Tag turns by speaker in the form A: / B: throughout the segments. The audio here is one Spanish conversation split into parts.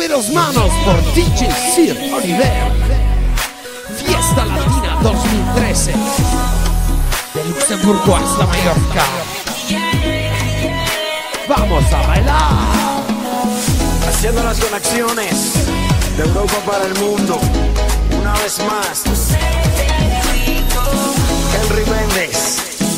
A: Mueve las manos por DJ Sir Oliver. Fiesta Latina 2013. De Luxemburgo hasta Mallorca. Vamos a bailar.
B: Haciendo las conexiones de Europa para el mundo. Una vez más. Henry Méndez.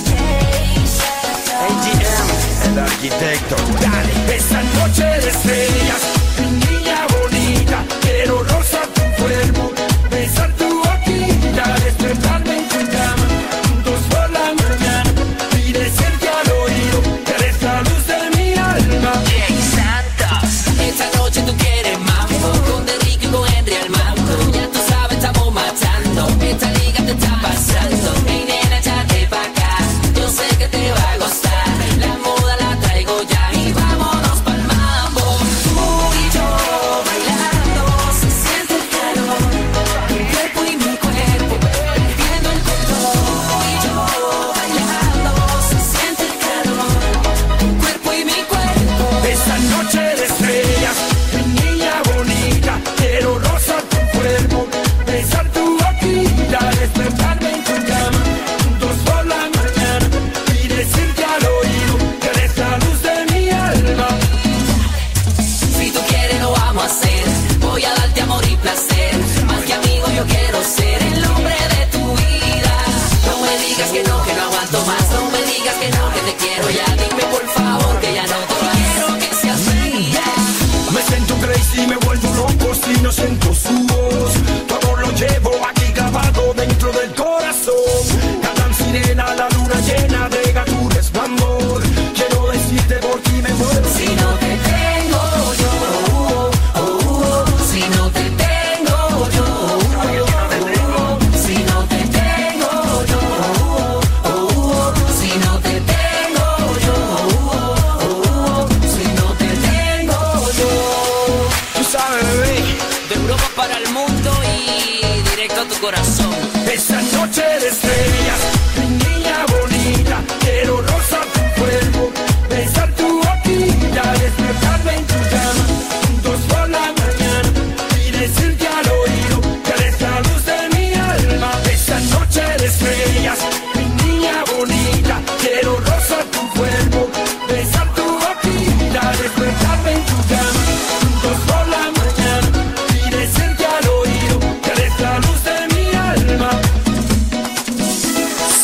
B: AGM, el arquitecto.
C: Dale, esta noche de estrellas, mi niña bonita, quiero rozar tu cuerpo, besar tu boquita, despertarme en tu cama, juntos por la mañana, y decirte al oído que eres la luz de mi alma.
D: Jay Santos, esta noche tú quieres mambo, con Enrique y con Henry al mambo, ya tú sabes estamos matando, esta liga te está pasando, hey nena échate pa' acá, yo sé que te va a gustar, la moda la traigo ya y vámonos pa'l mambo, tú y yo bailando, se siente el calor, mi cuerpo y mi cuerpo, perdiendo el control, tú y yo bailando, se siente el calor, mi cuerpo y mi cuerpo.
C: Esta noche de estrellas, mi niña bonita, quiero rozar tu cuerpo, besar tu boquita, despertarme en tu cama, juntos por la mañana, y decirte al oído que eres la luz de mi alma.
D: Si tú quieres lo vamos a hacer, voy a darte amor y placer, más que amigo yo quiero ser el hombre de tu vida. No me digas que no aguanto más, no me digas que no, que te quiero ya, dime por favor que ya no te quiero que seas mía.
C: Me siento crazy, me vuelvo loco si no siento su voz. Tu amor lo llevo aquí grabado dentro del corazón. Cantan sirena, la luna llena de gatures, mi amor. Quiero decirte por ti me muero.
D: Si no te tengo yo, si no te tengo yo, si no te tengo yo, si no te tengo yo, si no te tengo yo.
B: Tú sabes, bebé.
D: De Europa para el mundo y directo a tu corazón.
C: Esta noche de estrellas, mi niña bonita, quiero rozar tu cuerpo, besar tu boquita, despertarme en tu cama, juntos por la mañana, y decirte al oído que eres la luz de mi alma. Esta noche de estrellas, mi niña bonita, quiero rozar tu cuerpo, besar tu boquita, despertarme en tu cama, juntos por la mañana, y decirte al oído que eres la luz de mi alma.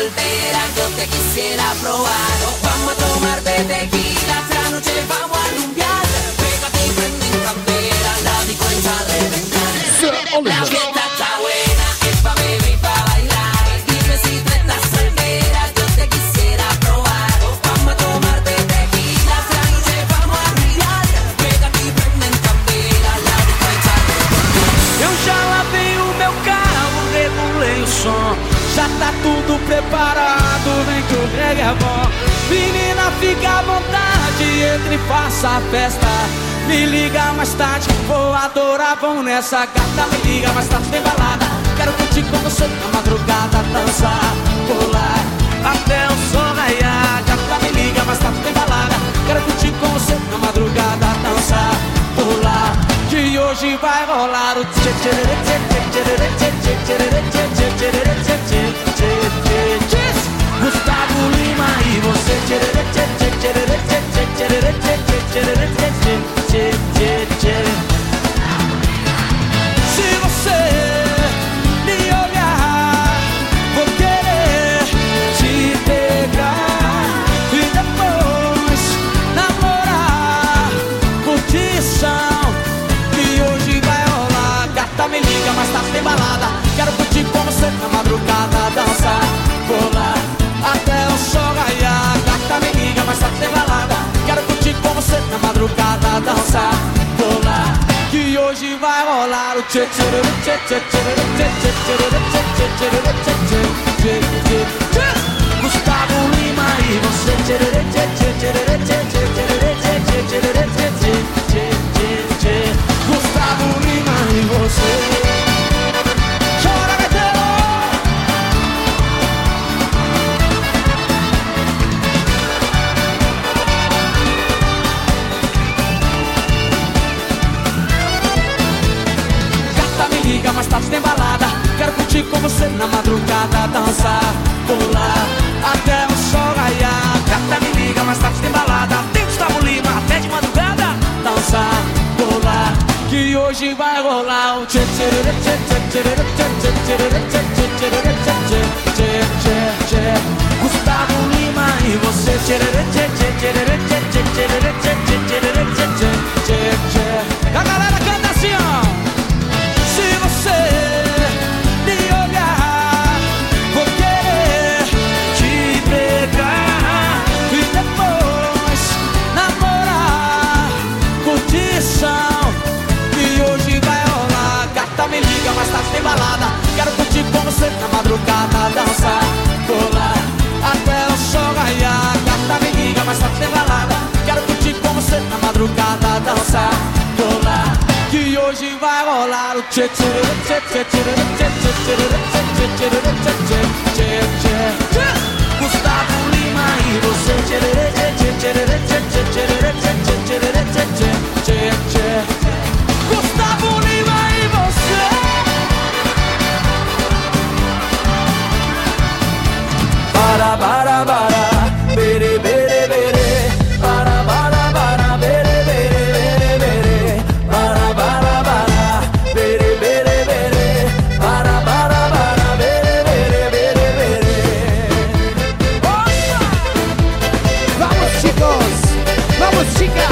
D: soltera, yo te quisiera probar. Vamos a tomar de tequila, esta noche vamos a rumbear. Pégate y prende en candela, la disco está a reventar. La fiesta está buena, es pa' beber y pa' bailar. Dime si tú estás soltera, yo te quisiera probar. Vamos a tomar de tequila, esta noche vamos a rumbear. Pégate y prende en candela, la disco está a reventar.
C: Eu já lavei o meu carro, regulei o som. Já tá tudo preparado, vem que o reggae é bom. Menina, fica à vontade, entre e faça a festa. Me liga mais tarde, vou adorar, vamos nessa gata. Me liga mais tarde, tem balada. Quero curtir com você na madrugada, dançar, pular até o sol raiar. Gata, me liga mais tarde, tem balada. Quero curtir com você na madrugada, dançar, pular. Que hoje vai rolar o tchê tchê tchê tchê tchê tchê tchê tchê tchê tchê tchê. Gustavo Lima e você tchê tchê tchê tchê tchê tchê tchê tchê tchê tchê. Se você me olhar, vou querer te pegar e depois namorar, curtição. Que hoje vai rolar. Gata, me liga, mas tá sem balada. Quero curtir com você na madrugada, dançar, pular até o sol raiar. Gata, me liga, mas tá sem balada. Quero curtir com você na madrugada, dançar, pular. Que hoje vai rolar o tchê tchê tchê tchê tchê tchê tchê tchê tchê tchê. Gustavo Lima e você tchê tchê tchê tchê tchê tchê tchê tchê. Gustavo Lima e você. Chora, Betelo! Gata, me liga, mais tarde tem balada. Quero curtir com você na madrugada, dançar, pular até o sol raiar. Gata, me liga, mais tarde tem balada. Tem Gustavo Lima até de madrugada, dançar, pular. Que hoje vai rolar o tchê tchê tchê tchê tchê tchê tchê tchê tchê tchê. Gustavo Lima e você tchê tchê tchê tchê tchê tchê tchê tchê tchê. A galera canta assim, ó. Se você me olhar, vou querer te pegar e depois namorar, curtição. Que hoje vai rolar. Gata, me liga, mas tá sem balada. Quero curtir com você na madrugada, dançar, pular até o sol raiar. Gata, me liga, mas tá sem balada. Quero curtir com você na madrugada, dançar, pular. Que hoje vai rolar o tchê tchê tchê tchê tchê tchê tchê tchê tchê. Gustavo Lima e você tchê tchê tchê tchê tchê tchê tchê. Gustavo Lima e você. Para para para, bere bere bere, para para para, bere bere bere, para para para, bere bere bere, para para para, bere bere bere bere.
A: Vamos chicos, vamos chicas.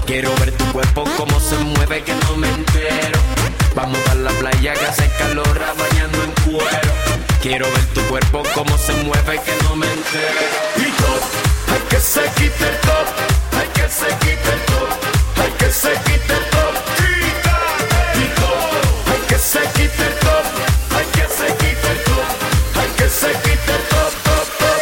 B: Quiero ver tu cuerpo cómo se mueve que no me entero. Vamos a la playa que hace calor bañando en cuero. Quiero ver tu cuerpo cómo se mueve que no me entero. Y top, hay que se quite el top, hay que se quite el top, hay que se quite el top. Y top, hay que se quite el top, hay que se quite el top, hay que se quite el top, top, top.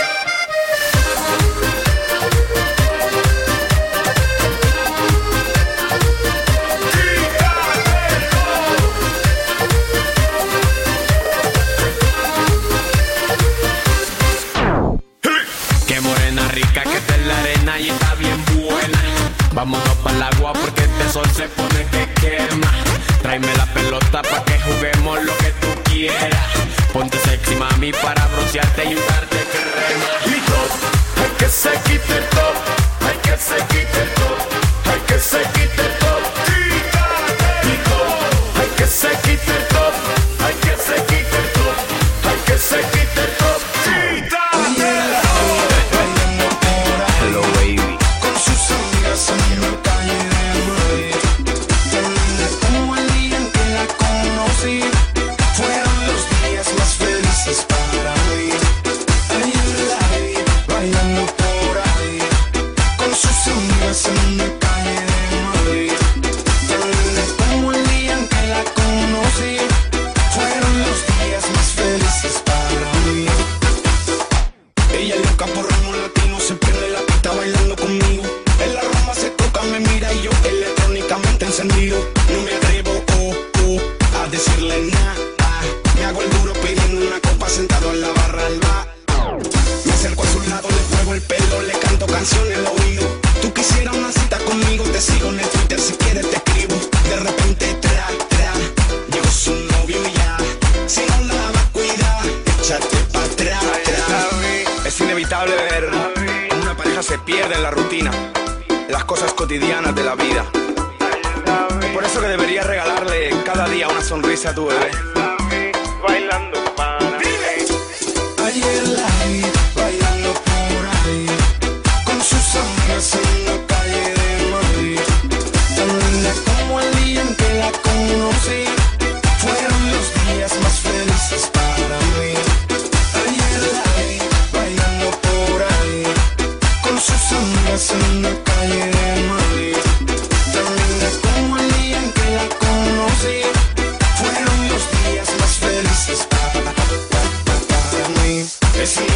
B: Que está en la arena y está bien buena. Vámonos para el agua porque este sol se pone que quema. Tráeme la pelota pa' que juguemos lo que tú quieras. Ponte sexy mami para broncearte y usarte crema. Y top, hay que se quite el top, hay que se quite el top, hay que se quite el top. Y top, hay que se quite el top, hay que se quite el top, hay que se quite el top.
E: A tu bebé bailando para mí.
C: Ayer la vi bailando por ahí con sus amigas en la calle de Madrid. Tan linda como el día en que la conocí. Fueron los días más felices para mí. Ayer la vi bailando por ahí con sus amigas en la calle de Madrid. Tan linda como el día en que la conocí. Fueron los días más felices para mí. Es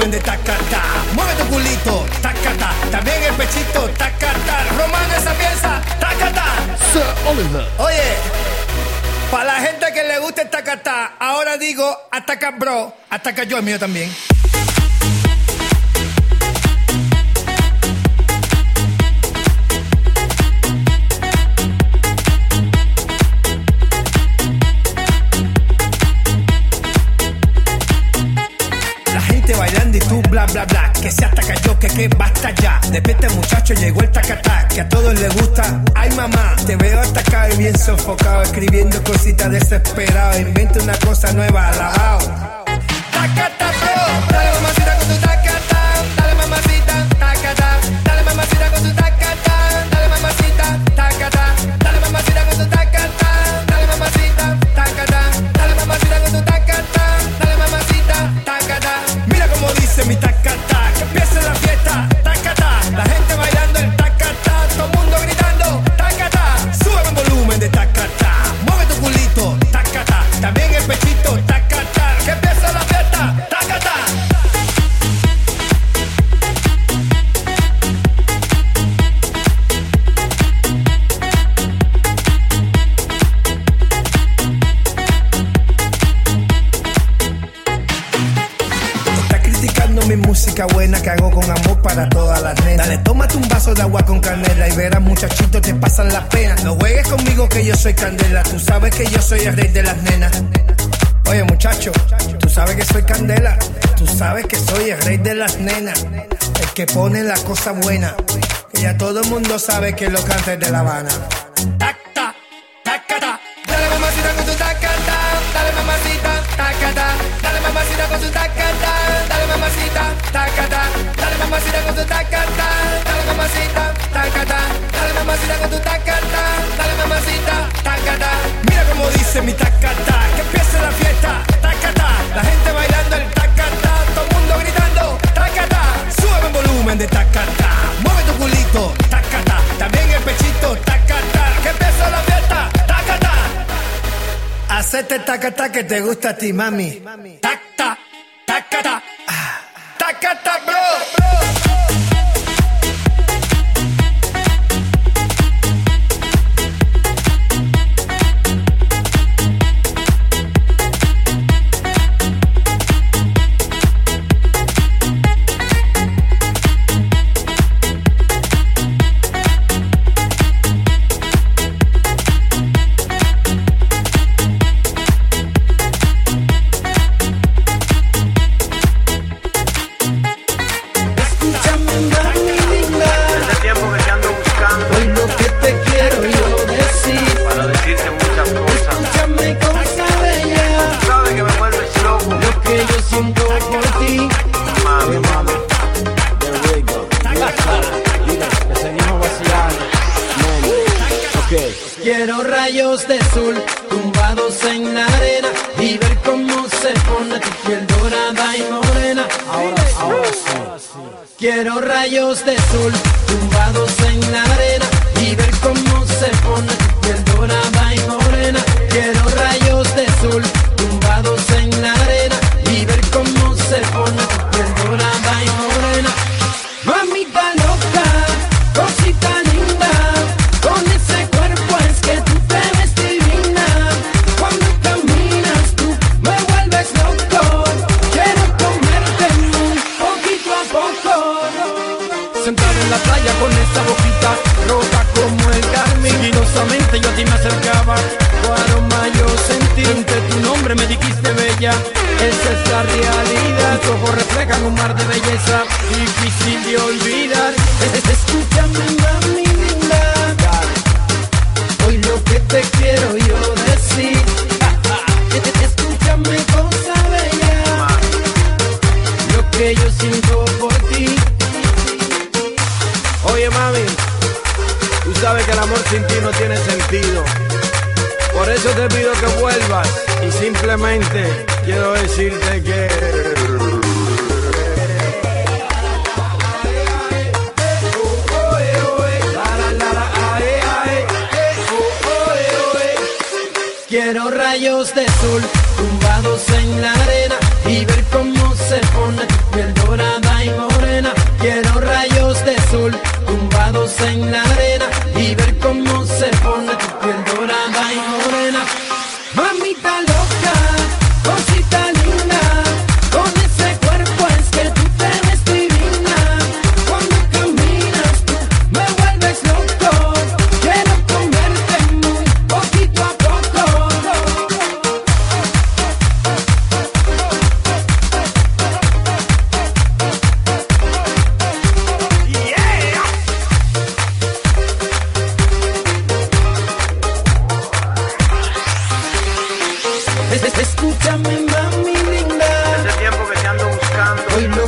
C: volumen de tacata. Mueve tu culito, tacata. También el pechito, tacata. Romano esa pieza, tacata.
A: Sir Oliver.
C: Oye, para la gente que le gusta el tacata, ahora digo ataca bro, ataca yo, el mío también. Bailando y tú bla bla bla, que se ataca yo, que basta ya. Despierta muchacho, llegó el tacatá, que a todos les gusta. Ay mamá, te veo atacado y bien sofocado, escribiendo cositas desesperado. Inventa una cosa nueva, alabao. Tacata bro, dale mamacita con tu tacata, dale mamacita, tacata, dale mamacita con tu tacata, dale mamacita, tacata, dale mamacita con tu tacata, dale mamacita, tacata, dale mamacita con tu tacata, dale mamacita, tacata. Mira como dice mi tacata, que empiece la fiesta, tacata, la gente bailando el tacata, todo el mundo gritando, tacata, sube el volumen de tacata, mueve tu culito, tacata, también el pechito, tacata, que empiece la fiesta, tacata. Mi música buena que hago con amor para todas las nenas. Dale, tómate un vaso de agua con canela y verás muchachitos te pasan la pena. No juegues conmigo que yo soy candela, tú sabes que yo soy el rey de las nenas. Oye muchacho, tú sabes que soy candela, tú sabes que soy el rey de las nenas, el que pone la cosa buena, que ya todo el mundo sabe que lo canta de La Habana. Tacta, tacata, dale mamacita con tu tacata, dale mamacita, tacata, dale mamacita con tu tacata, dale mamacita, tacata, dale mamacita con tu tacata, dale mamacita, tacata, dale mamacita con tu tacata, dale mamacita, tacata. Mira como dice mi tacata, que empiece la fiesta, tacata, la gente bailando el tacata, todo el mundo gritando, tacata, sube el volumen de tacata, mueve tu culito, tacata, también el pechito, tacata, que empiece la fiesta, tacata. Hacete tacata que te gusta a ti, mami. Tacta, tacata, tacata, bro.
F: Quiero rayos de sol tumbados en la arena y ver cómo se pone tu piel dorada y morena. Ahora sí. Quiero rayos de sol tumbados en la arena y ver cómo se pone tu piel dorada y morena. Quiero rayos de sol tumbados en la arena y ver cómo se pone tu piel dorada y morena. Mamita loca, cosita linda, con ese cuerpo es que tú te ves divina. Cuando caminas tú me vuelves loco, quiero comerte muy poquito a poco. Sentada en la playa con esa boquita roja como el carmín, sigilosamente yo a ti me acercaba, tu aroma yo sentí, entre tu nombre me dijiste bella, esa es la realidad, tus ojos reflejan un mar de belleza, difícil de olvidar. Escúchame mami linda, hoy lo que te quiero yo decir, escúchame cosa bella, lo que yo siento por ti.
G: Oye mami, tú sabes que el amor sin ti no tiene sentido, por eso te pido que vuelvas y simplemente quiero decirte que
F: quiero rayos de sol tumbados en la arena y ver cómo se pone tu piel dorada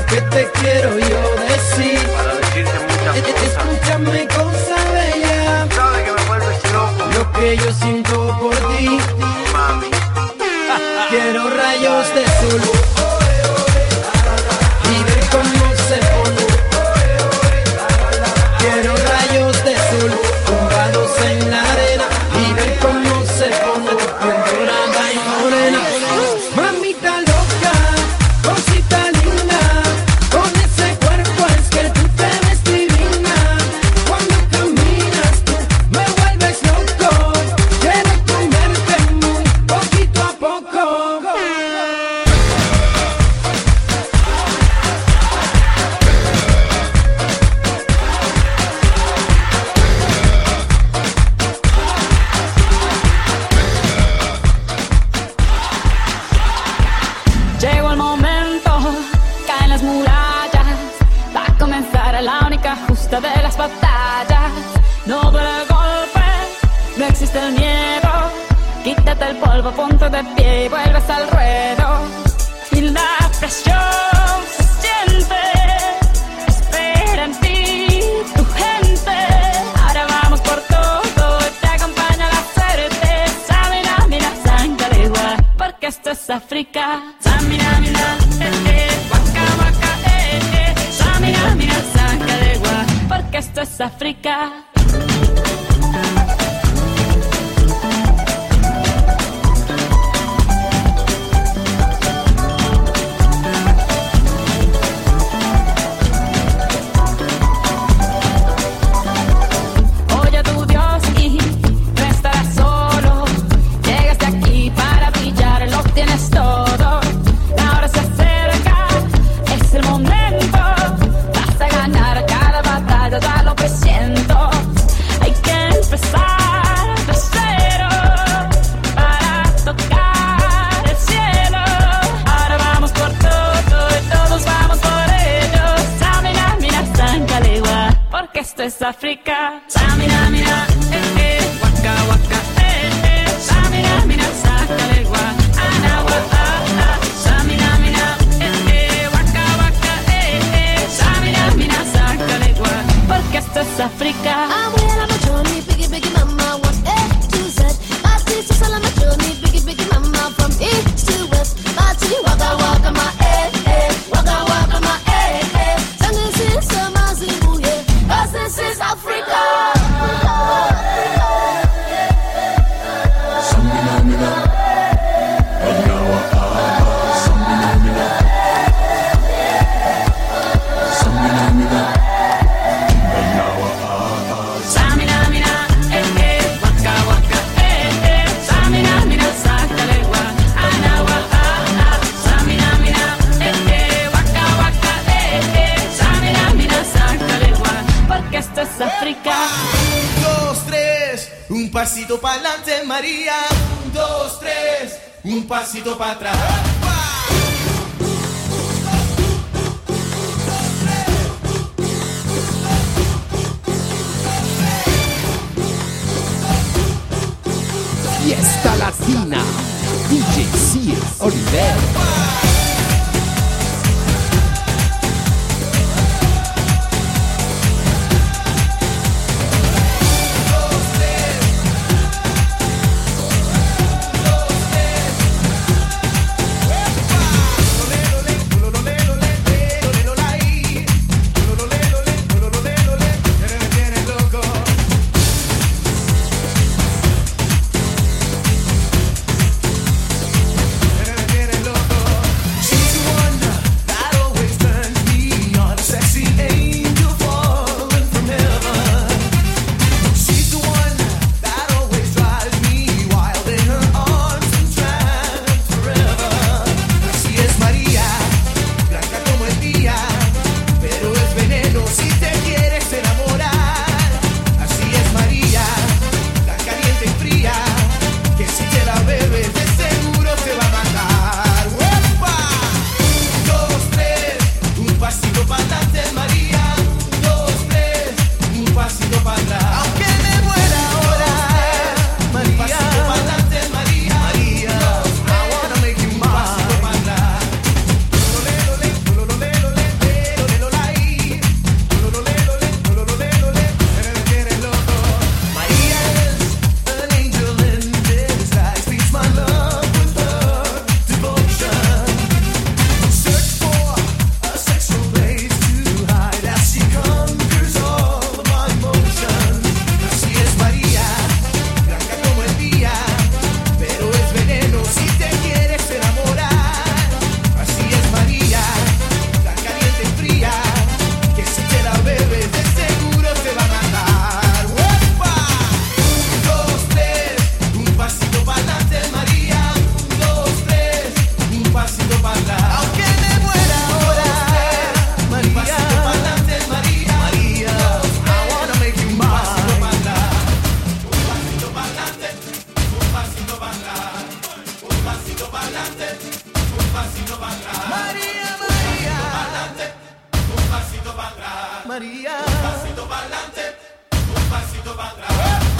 F: que te quiero yo decir.
G: Para decirte muchas cosas.
F: Escúchame, cosa bella.
G: Sabes que me vuelves loco.
F: Lo que yo siento por ti,
G: Mami.
F: quiero rayos de sol y ver cómo se pone. Quiero rayos de sol tumbados en la arena y ver cómo se pone tu piel dorada y morena. Mamita loca, cosita linda, con ese cuerpo es que tú te ves divina. Cuando caminas tú me vuelves loco, quiero comerte muy poquito a poco.
H: Llegó el momento, caen las murallas, va a comenzar la única justa de las batallas. No duele el golpe, no existe el miedo, quítate el polvo, ponte de pie y vuelves al ruedo. Y la presión se siente, espera en ti tu gente. Ahora vamos por todo, te acompaña la suerte. Samina, mira, Sangalegua, porque esto es África. Samina, mira, waka, waka, Samina, mira, Sangalegua, porque esto es África. Oye a tu Dios y no estarás solo. Llegaste aquí para brillar, lo tienes todo. La hora se acerca, es el momento. Vas a ganar cada batalla, ya lo presiento. Hay que empezar de cero para tocar el cielo. Ahora vamos por todo y todos vamos por ello. Samina, mira, Sangalegua, porque esto es África. Samina, mira, waka, waka, Samina, mira, Sangalegua, Anawa, Samina, mira, waka, waka, Samina, mira, Sangalegua, porque esto es África.
I: I'm well on my journey, biggie, biggie, mama, one A to Z. My sister's all on my journey, biggie, biggie, mama, from east to west. My city, waka, waka, my waka, waka, my Sangin' since my Zimbabwe, yeah, 'cause this is Africa.
H: Samina, mira, waka, waka, Samina, mira, Sangalegua, Anawa, Samina, mira, waka, waka, Samina, mira, Sangalegua, porque esto es África.
J: 1, 2, 3, un pasito para adelante, María. 1, 2, 3, un pasito para atrás.
A: Fiesta Latina, DJ Sir Oliver.
J: María. Un pasito para adelante, un pasito para atrás.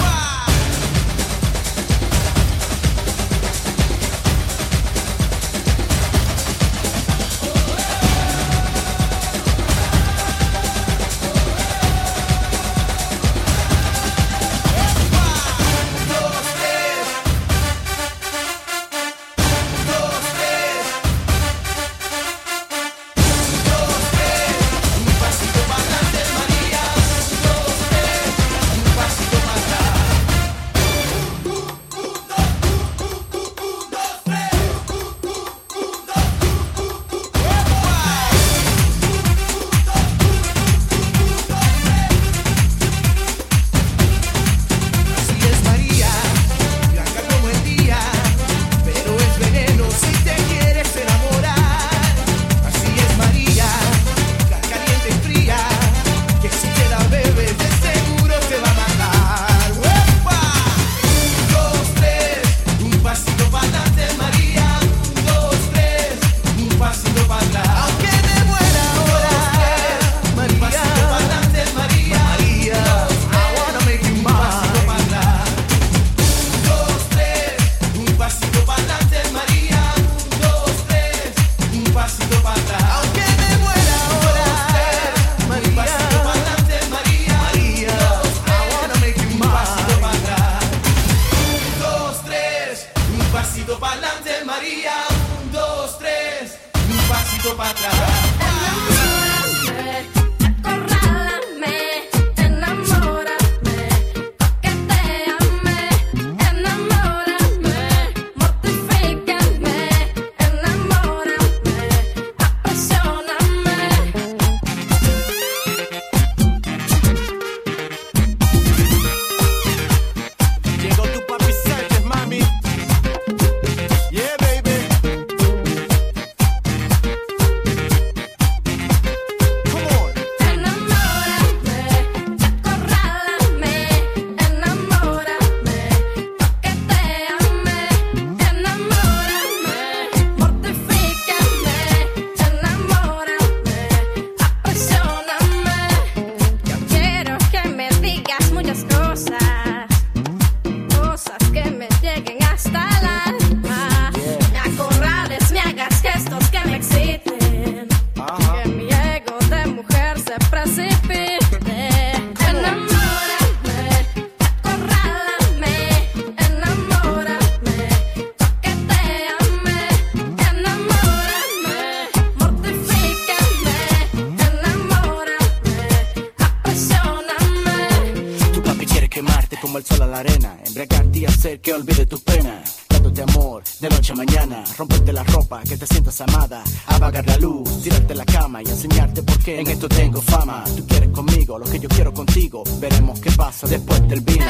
K: como el sol a la arena, embriagarte y hacer que olvide tus penas, dándote amor de noche a mañana, romperte la ropa, que te sientas amada, apagar la luz, tirarte a la cama y enseñarte por qué en esto tengo fama. Tú quieres conmigo lo que yo quiero contigo, veremos qué pasa después del vino.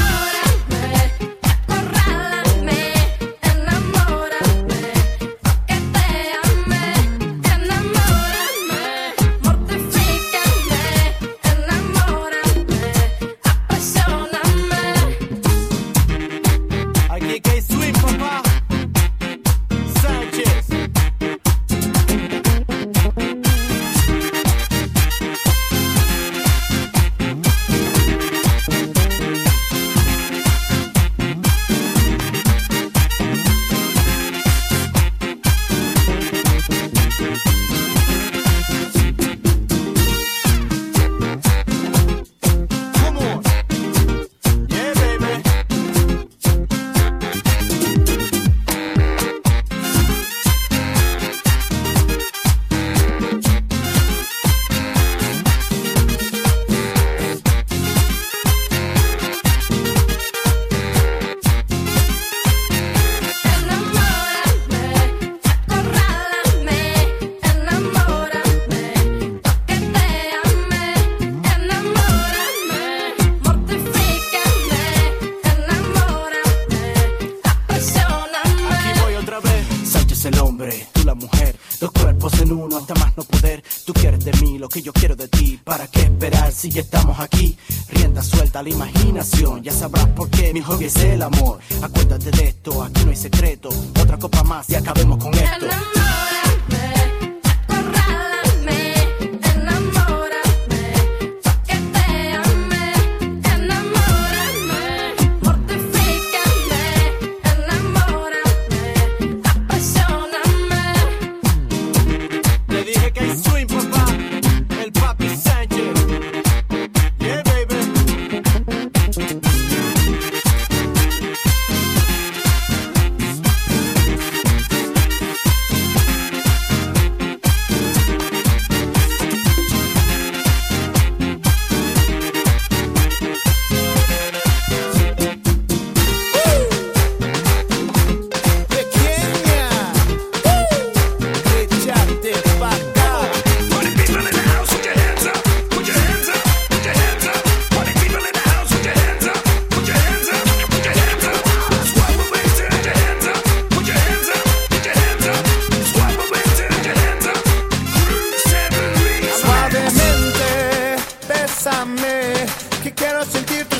K: Si ya estamos aquí, rienda suelta a la imaginación. Ya sabrás por qué mi hobby es el amor. Acuérdate de esto, aquí no hay secreto. Otra copa más y acabemos con esto.
H: Enamórame, acorrálame, enamórame,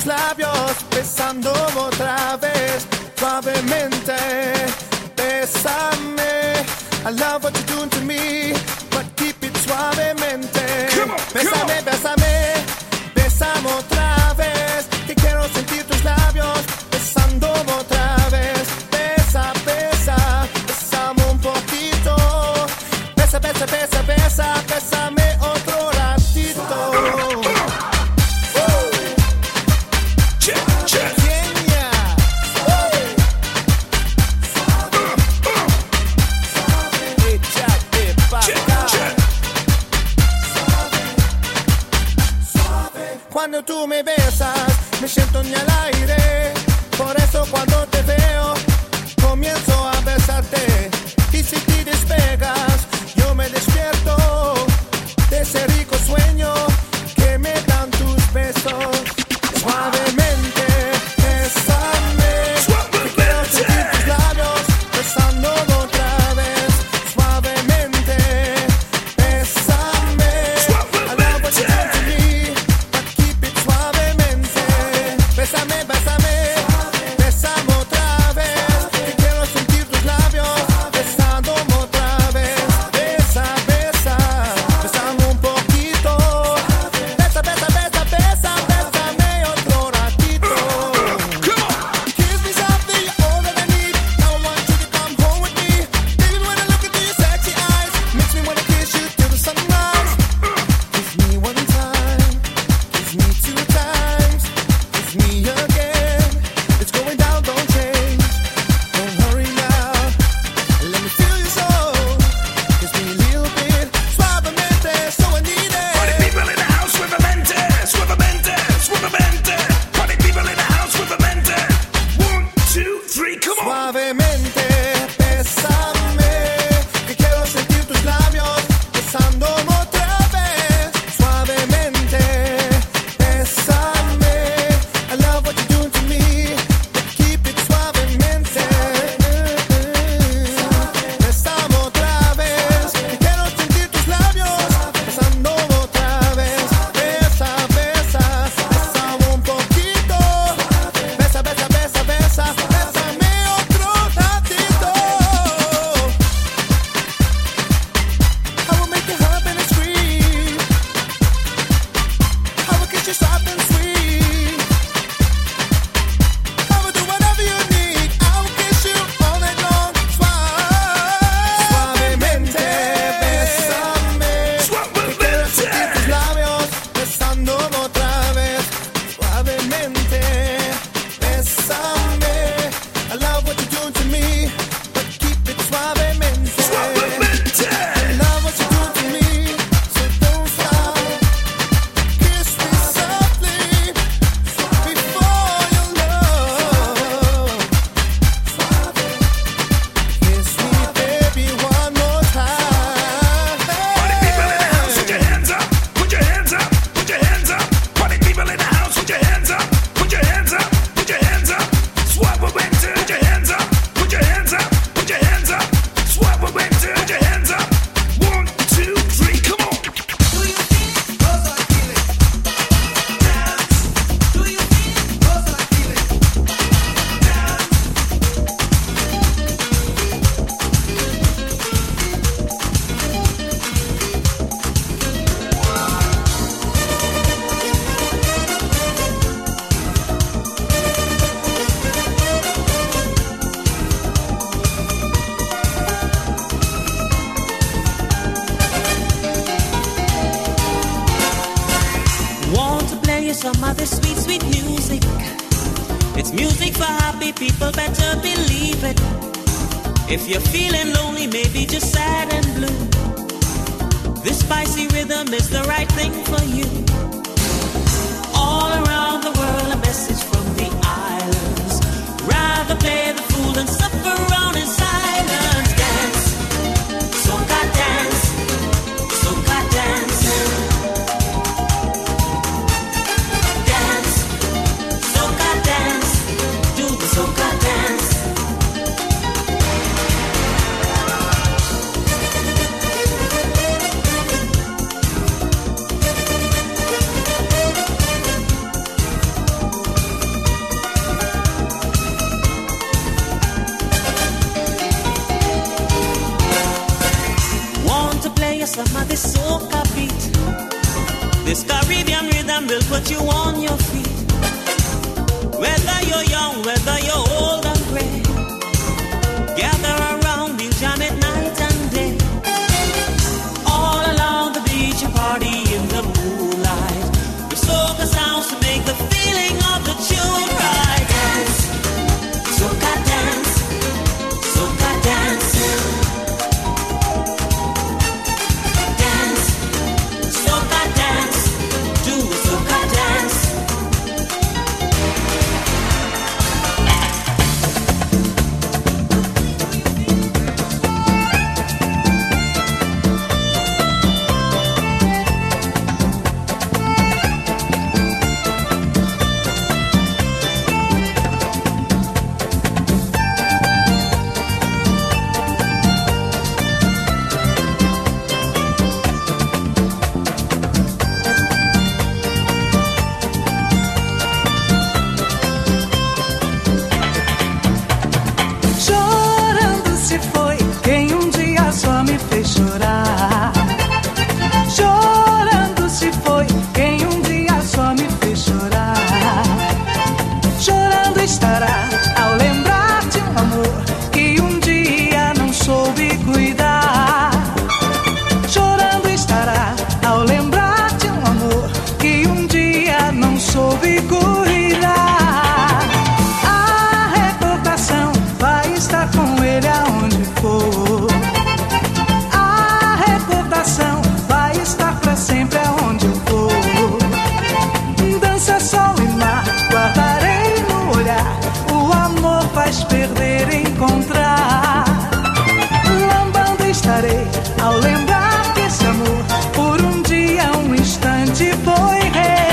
L: tus labios, besando otra vez, suavemente. Bésame, I love what you're doing to me, but keep it suavemente. Bésame, bésame, bésame otra vez, que quiero sentir tus labios, besando otra vez. Besa, besa, bésame un poquito. Besa, besa, besa, besa, bésame otro ratito. Cuando tú me besas, me siento en el aire. Por eso cuando te veo, comienzo a besarte. Y si te despegas, yo me despierto de ese rico sueño que me dan tus besos. Suavemente, bésame. Quiero sentir tus labios besando otra vez. Suavemente, bésame. I love what you do to me, but keep it suavemente. Bésame, bésame, bésame otra vez. Que quiero sentir tus labios besando otra vez. Besa, besa, bésame un poquito. Besa, besa, besa, besa, bésame otro ratito. Kiss me softly, all that I need. Now I want you to come home with me. Baby, when I look into your sexy eyes, makes me wanna kiss you till the sunrise. Kiss me one time, kiss me two times, kiss me again. It's going down, don't change, don't hurry now. Let me feel you so, kiss me a little bit, suavemente, so I need it.
C: Party people in the house with a mente, suavemente, suavemente. Party people in the house with a mente. 1, 2, 3, come on.
L: Suavemente, bésame, que quiero sentir tus labios besando otra vez. Suavemente, bésame. I love what you're doing to me, but keep it suavemente. Besame otra vez, que quiero sentir tus labios besando otra vez. Besa, besa, bésame un poquito. Besa, besa, besa, besa, bésame otro ratito. I will make you hop and scream. I will kiss you soft and sweet. I will do whatever you need. I will kiss you all night long. Suavemente, bésame. Que quiero sentir tus labios besando otra vez. Suavemente, bésame. I love what you're doing to me, but keep it suavemente. I love what you're doing to me, so don't stop. Kiss me softly before you love. Kiss me, baby, one more time.
C: Party people in the house, put your hands up, put your hands up, put your hands up. Party people in the house, put your hands up, put your hands up, put your hands up. Suavemente, put your hands up, put your hands up, put your hands up. Suavemente, put your hands up. 1, 2, 3, come on.
M: Do you feel it? Cause I feel it. Dance. Do you feel it? Cause I feel it.
N: Want to play you some of this sweet, sweet music. It's music for happy people, better believe it. If you're feeling lonely, maybe just sad and blue, this spicy rhythm is the right thing for you. All around the world, a message from the islands. Rather play the fool than suffer around in silence. Dance, soca dance, soca dance. Dance, soca dance, do the soca dance. This Caribbean rhythm will put you on your feet. Whether you're young, whether you're old and gray, gather around, we'll jam it night and day. All along the beach, a party in the moonlight, with soca sounds to make the feeling of the tune right. Dance, soca dance, soca dance. Dance, soca dance, do a soca dance.
O: Chorando se foi quem um dia só me fez chorar. Chorando se foi quem um dia só me fez chorar. Chorando estará ao lembrar de um amor que um dia não soube cuidar. Chorando estará ao lembrar de um amor que um dia não soube cuidar. A recordação vai estar com ele aonde for. A recordação vai estar pra sempre aonde eu for. Dança, sol e mar, guardarei no olhar. O amor faz perder e encontrar. Lambando estarei ao lembrar que esse amor por um dia, um instante foi rei.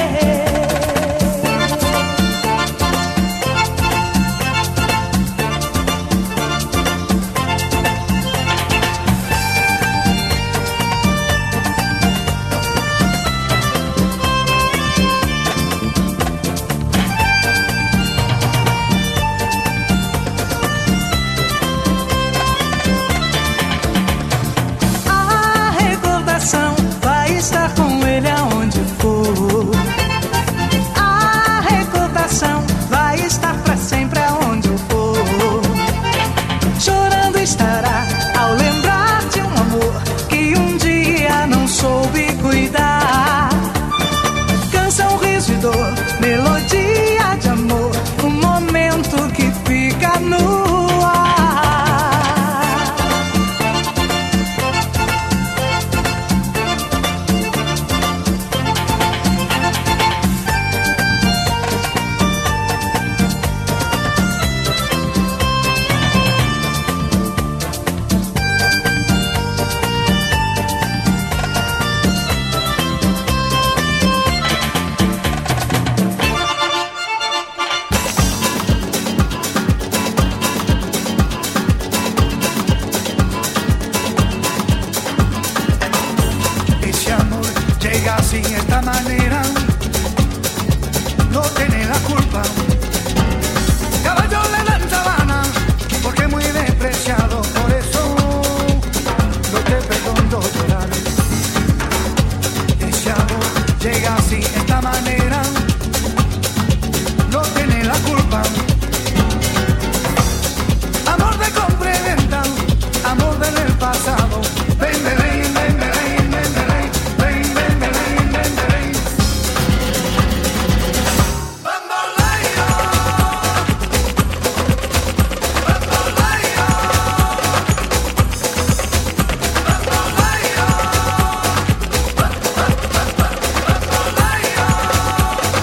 O: A recordação vai estar com ele aonde for. A recordação vai estar pra sempre aonde eu for. Chorando estará ao lembrar de um amor que um dia não soube cuidar. Canção, riso e dor, melodia de amor, um momento que fica no ar.
L: Ese amor llega así, esta manera, no tiene la culpa. Caballo le dan sabana, porque muy despreciado, por eso no te perdono llorar. Ese amor llega así, esta manera, no tiene la culpa. Amor de compra y venta, amor del pasado. Ven, ven, ven, ven, ven, ven, ven, ven, ven, ven, ven, ven, ven. Bamboleo, bamboleo, bamboleo, bamboleo.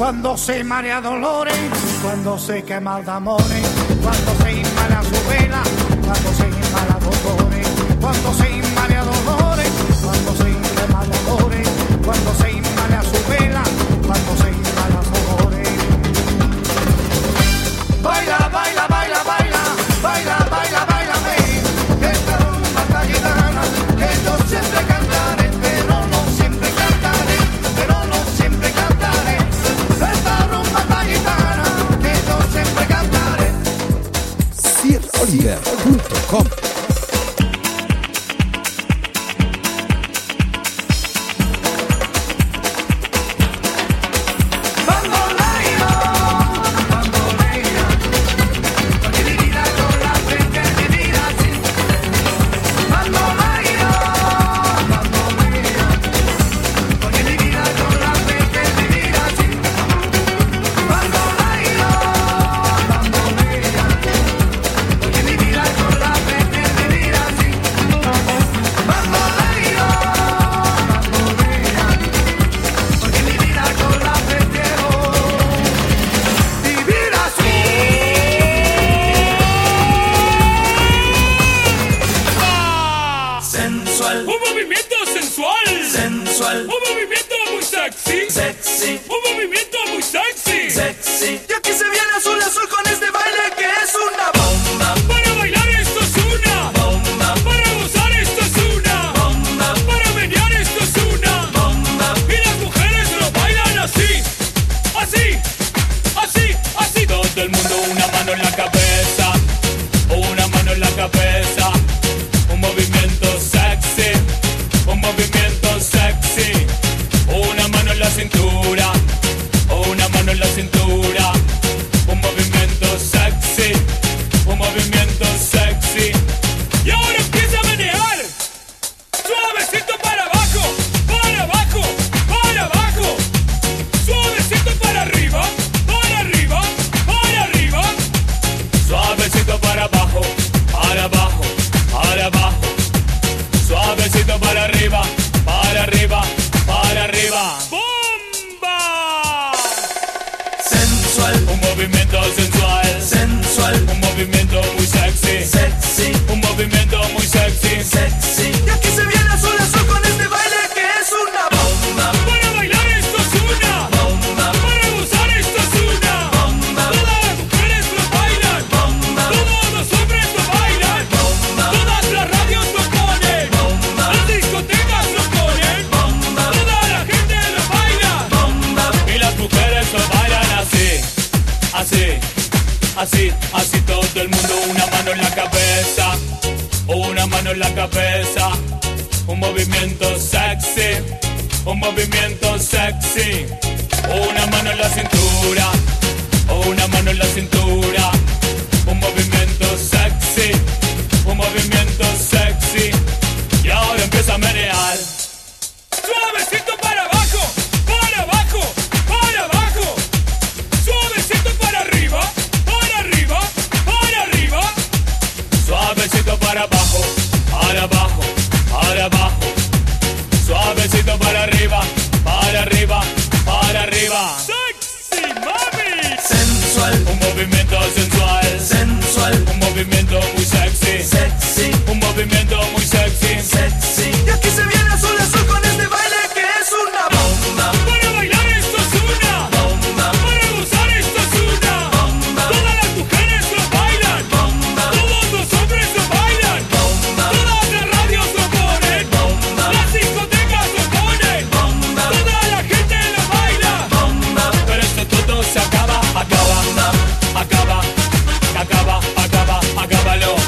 O: Cuando se marea dolores, cuando se quema de amores, cuando se inmala su vela, cuando se inmala dolores, cuando se inmala dolores, cuando se quema dolores, cuando se inmala su vela, cuando se inmala dolores. Baila, baila, baila, baila, baila, baila, baila, esta rumba está gitana, que yo siempre cantaré, pero no siempre cantaré, pero no siempre cantaré. Esta rumba está gitana, que yo siempre cantaré.
A: siroliver.com.
P: Acábalo.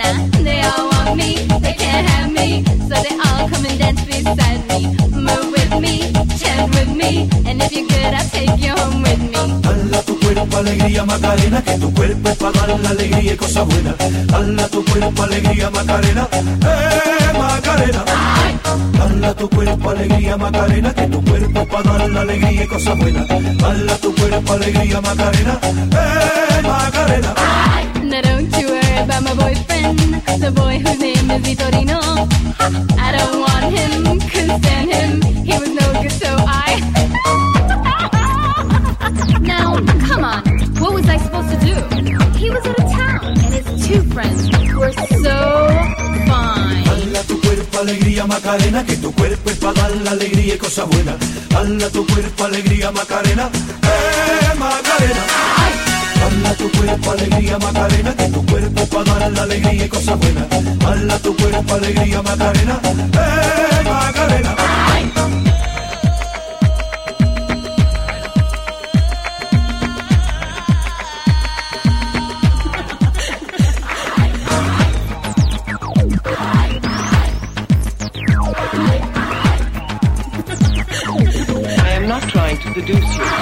H: Havana. They all want me, they can't have me, so they all come and dance beside me. Move with me, chant with me, and if you're good, I'll take you home with me.
C: Dala tu cuerpo alegría Macarena, que tu cuerpo es para dar la alegría y cosas buenas. Dala tu cuerpo alegría Macarena, Macarena. Dala tu cuerpo alegría Macarena, que tu cuerpo es para dar la alegría y cosas buenas. Dala tu cuerpo alegría Macarena, Macarena.
H: Now don't you worry about my boyfriend, the boy whose name is Vitorino. I don't want him, couldn't stand him, he was no good, so I... Now, come on, what was I supposed to do? He was out of town, and his two friends were so fine.
C: Dala tu cuerpo alegría Macarena, que tu cuerpo es para dar la alegría y cosas buenas. Dala tu cuerpo alegría Macarena, Macarena. Dala tu cuerpo alegría Macarena, que tu cuerpo es para dar la alegría y cosas buenas. Dala tu cuerpo alegría Macarena, Macarena.
P: I am not trying to seduce you.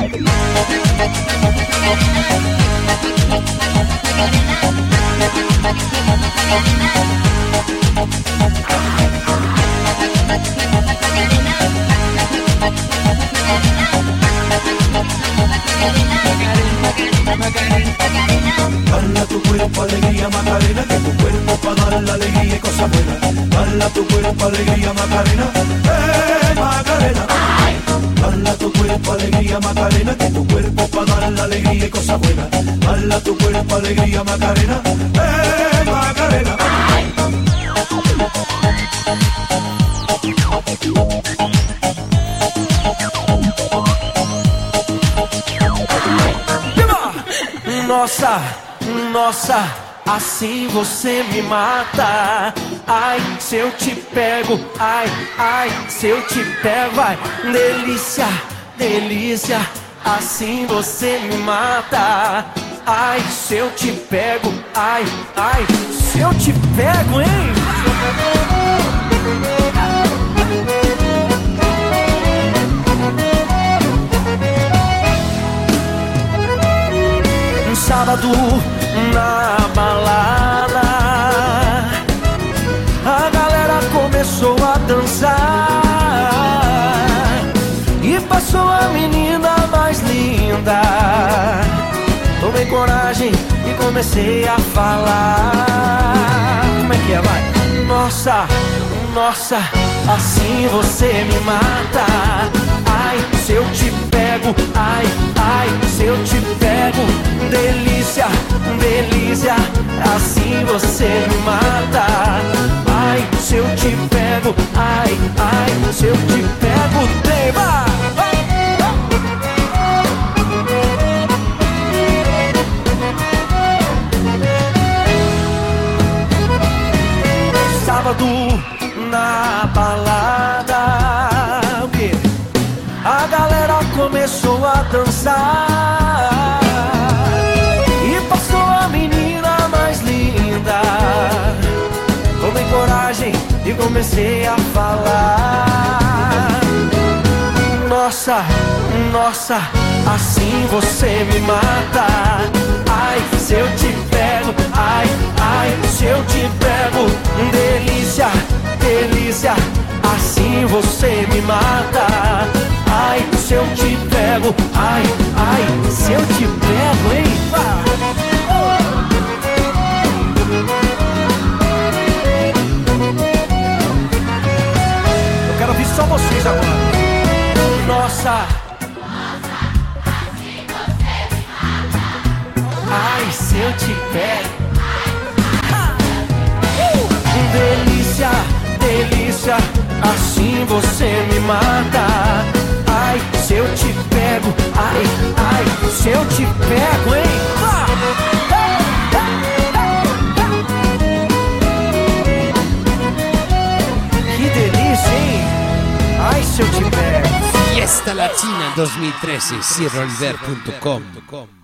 C: Dala tu cuerpo alegría Macarena, que tu cuerpo para dar la alegría y cosas buenas. Dala tu cuerpo alegría Macarena, Macarena. Dala tu cuerpo alegría Macarena, que tu cuerpo para dar la alegría y cosas buenas. Dala tu cuerpo alegría Macarena, Macarena.
Q: Nossa, nossa, assim você me mata. Ai, se eu te pego, ai, ai, se eu te pego, vai. Delícia, delícia, assim você me mata. Ai, se eu te pego, ai, ai, se eu te pego, hein? Sábado na balada, a galera começou a dançar e passou a menina mais linda. Tomei coragem e comecei a falar. Como é que é, vai? Nossa, nossa, assim você me mata. Ai, se eu te pego, ai, ai, se eu te pego. Delícia, delícia, assim você me mata. Ai, se eu te pego, ai, ai, se eu te pego, tema. Sábado na balada, o quê? A galera começou a dançar e passou a menina mais linda. Tomei coragem e comecei a falar. Nossa, nossa, assim você me mata. Ai, se eu te pego, ai, ai, se eu te pego. Delícia, delícia, assim você me mata. Ai, se eu te pego, ai, ai, se eu te pego, hein? Eu quero ouvir só vocês agora. Nossa, ai, se eu te pego. Delícia, delícia, assim você me mata. Ai, se eu te pego, ai, ai, se eu te pego, hein? Que delícia, hein? Ai, se eu te pego.
A: Fiesta Latina 2013, siroliver.com.